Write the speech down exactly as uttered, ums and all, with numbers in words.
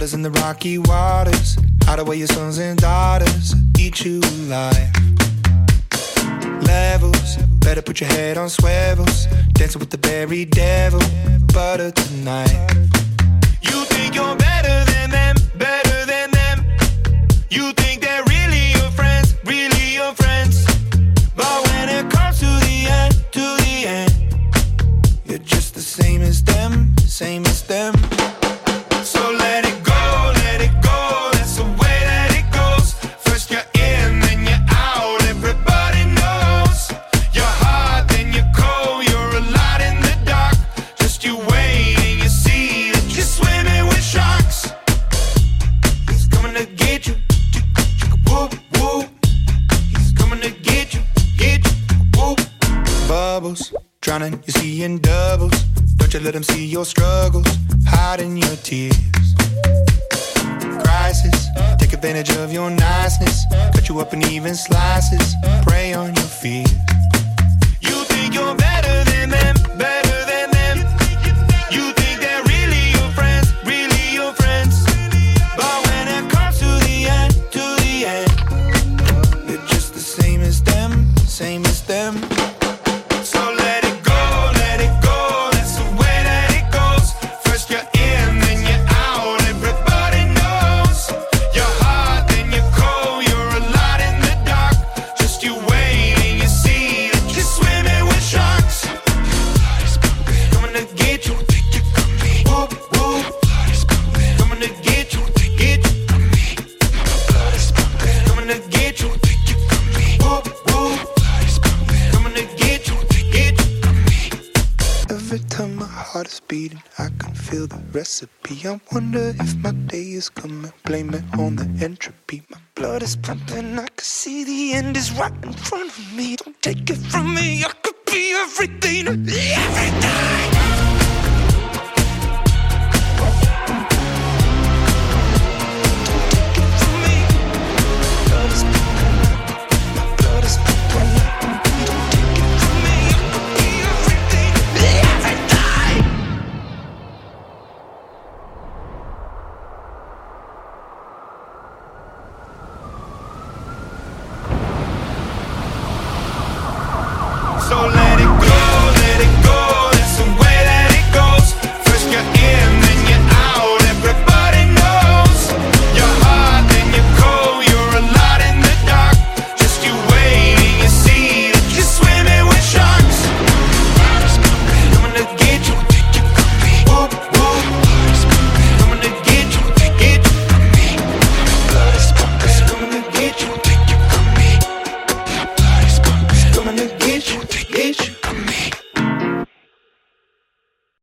Brothers in the rocky waters, hide away your sons and daughters, eat you alive. Levels, better put your head on swivels, dancing with the berry devil, butter tonight. You think you're better than them, better than them. You think they're really your friends, really your friends. But when it comes to the end, to the end, you're just the same as them, same as them. So let it go, let it go, that's the way that it goes. First you're in, then you're out, everybody knows. You're hot, then you're cold, you're a lot in the dark. Just you wait and you see that you're swimming with sharks. He's coming to get you, whoop, whoop. He's coming to get you, get you, whoop. Bubbles, drowning, you're seeing doubles. Don't you let them see your struggles, hiding your tears. Crisis, take advantage of your niceness, cut you up in even slices, prey on your fears. You think you're better than them, better than them. You think they're really your friends, really your friends. But when it comes to the end, to the end, you're just the same as them, same as them. So let it go, let it go, that's the way that it goes. First you're in, then you're out, everybody knows. You're hot, then you're cold, you're a lot in the dark. Just you wait and you see that you're swimming with sharks. Coming to get you, whoop, whoop. Coming to get you, get you. Coming to get you, whoop, whoop. Coming to get you, get you. Every time my heart is beating, I can feel the recipe. I wonder if my day is coming, blame it on the entropy. My blood is pumping, I can see the end is right in front of me. Don't take it from me, I could be everything, everything.